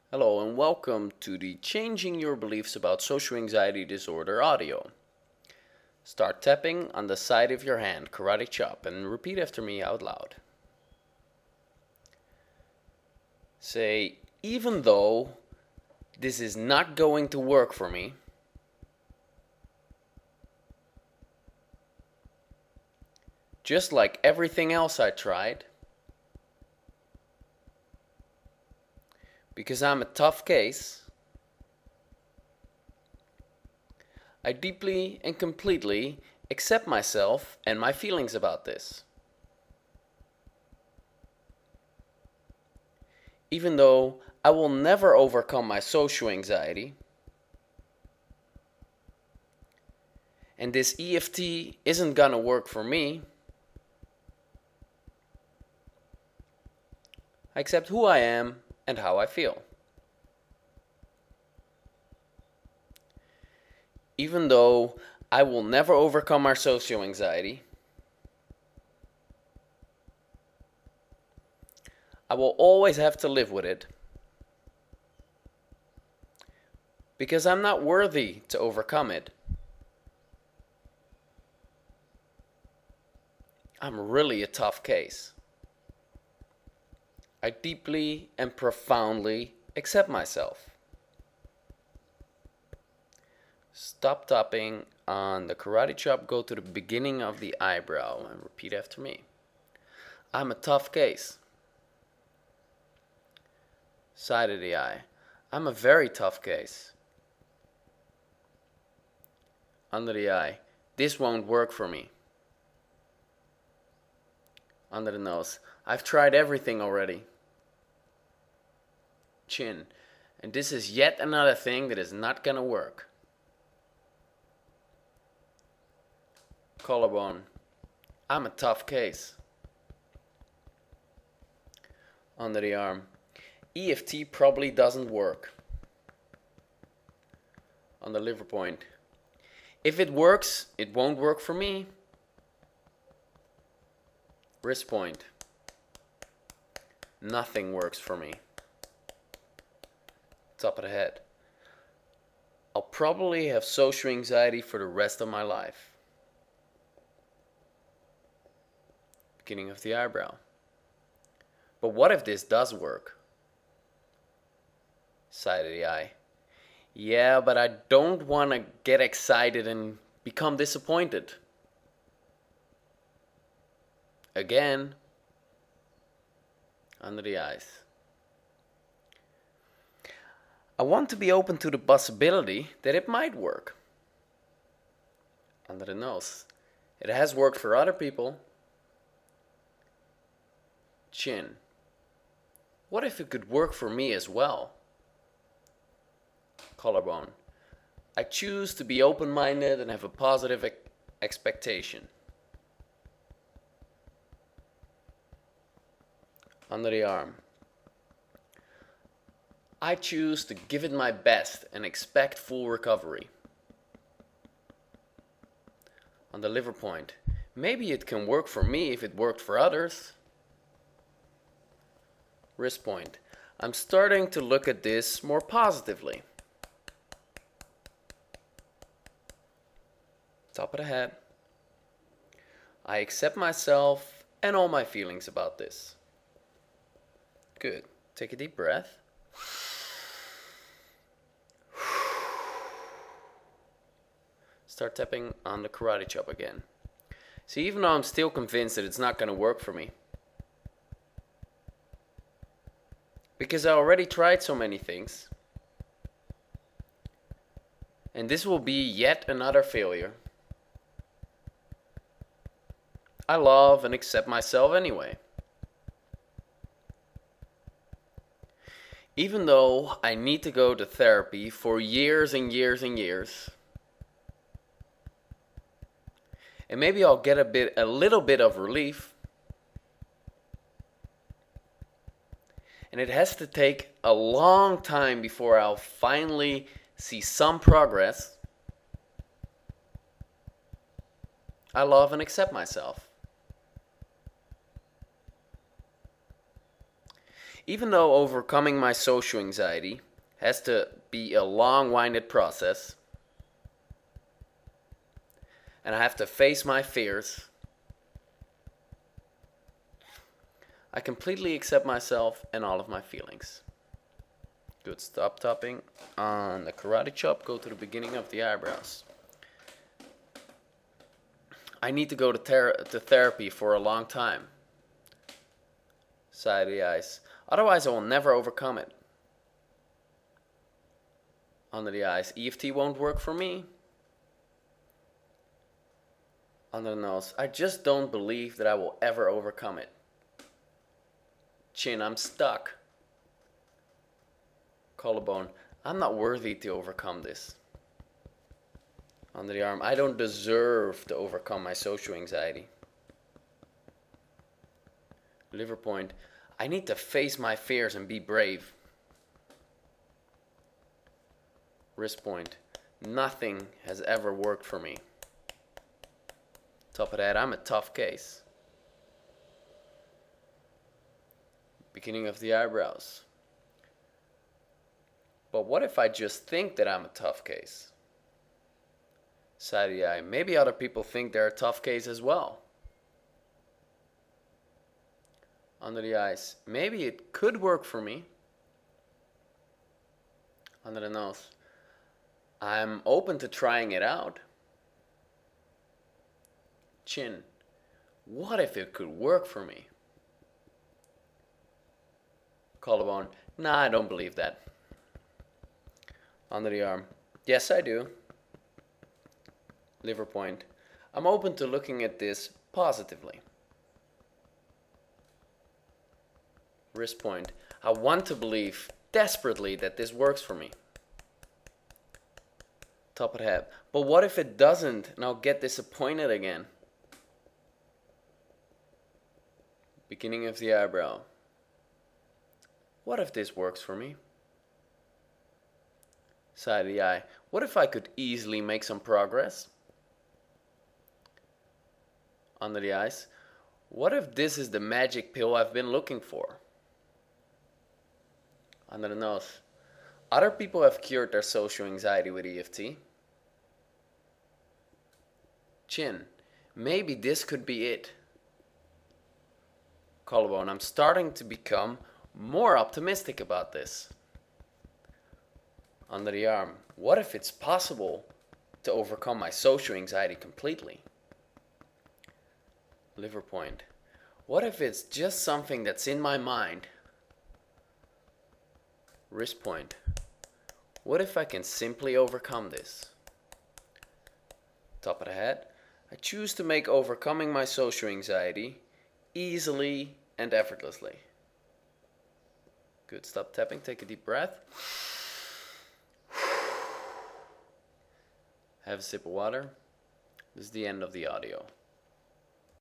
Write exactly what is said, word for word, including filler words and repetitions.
Hello and welcome to the Changing Your Beliefs About Social Anxiety Disorder audio. Start tapping on the side of your hand, karate chop, and repeat after me out loud. Say, even though this is not going to work for me, just like everything else I tried, because I'm a tough case, I deeply and completely accept myself and my feelings about this. Even though I will never overcome my social anxiety, and this E F T isn't gonna work for me, I accept who I am and how I feel. Even though I will never overcome our social anxiety, I will always have to live with it because I'm not worthy to overcome it. I'm really a tough case. I deeply and profoundly accept myself. Stop tapping on the karate chop, go to the beginning of the eyebrow and repeat after me. I'm a tough case. Side of the eye. I'm a very tough case. Under the eye. This won't work for me. Under the nose. I've tried everything already. Chin. And this is yet another thing that is not gonna work. Collarbone. I'm a tough case. Under the arm. E F T probably doesn't work. On the liver point. If it works, it won't work for me. Wrist point. Nothing works for me. Top of the head. I'll probably have social anxiety for the rest of my life. Beginning of the eyebrow. But what if this does work? Side of the eye. Yeah, but I don't want to get excited and become disappointed. Again. Under the eyes. I want to be open to the possibility that it might work. Under the nose. It has worked for other people. Chin. What if it could work for me as well? Collarbone. I choose to be open-minded and have a positive e- expectation. Under the arm. I choose to give it my best and expect full recovery. On the liver point. Maybe it can work for me if it worked for others. Wrist point. I'm starting to look at this more positively. Top of the head. I accept myself and all my feelings about this. Good. Take a deep breath. Start tapping on the karate chop again. See, even though I'm still convinced that it's not going to work for me, because I already tried so many things, and this will be yet another failure, I love and accept myself anyway. Even though I need to go to therapy for years and years and years, and maybe I'll get a bit, a little bit of relief, and it has to take a long time before I'll finally see some progress, I love and accept myself. Even though overcoming my social anxiety has to be a long-winded process, and I have to face my fears, I completely accept myself and all of my feelings. Good. Stop tapping on the karate chop. Go to the beginning of the eyebrows. I need to go to, ther- to therapy for a long time. Side of the eyes. Otherwise, I will never overcome it. Under the eyes. E F T won't work for me. Under the nose. I just don't believe that I will ever overcome it. Chin. I'm stuck. Collarbone. I'm not worthy to overcome this. Under the arm. I don't deserve to overcome my social anxiety. Liver point. I need to face my fears and be brave. Wrist point. Nothing has ever worked for me. Top of the head. I'm a tough case. Beginning of the eyebrows. But what if I just think that I'm a tough case? Side of the eye. Maybe other people think they're a tough case as well. Under the eyes. Maybe it could work for me. Under the nose. I'm open to trying it out. Chin. What if it could work for me? Collarbone. Nah, I don't believe that. Under the arm. Yes, I do. Liver point. I'm open to looking at this positively. Wrist point. I want to believe desperately that this works for me. Top of the head. But what if it doesn't and I'll get disappointed again? Beginning of the eyebrow. What if this works for me? Side of the eye. What if I could easily make some progress? Under the eyes. What if this is the magic pill I've been looking for? Under the nose. Other people have cured their social anxiety with E F T. Chin. Maybe this could be it. Collarbone. I'm starting to become more optimistic about this. Under the arm. What if it's possible to overcome my social anxiety completely? Liver point. What if it's just something that's in my mind? Wrist point. What if I can simply overcome this? Top of the head. I choose to make overcoming my social anxiety easily and effortlessly. Good. Stop tapping. Take a deep breath. Have a sip of water. This is the end of the audio.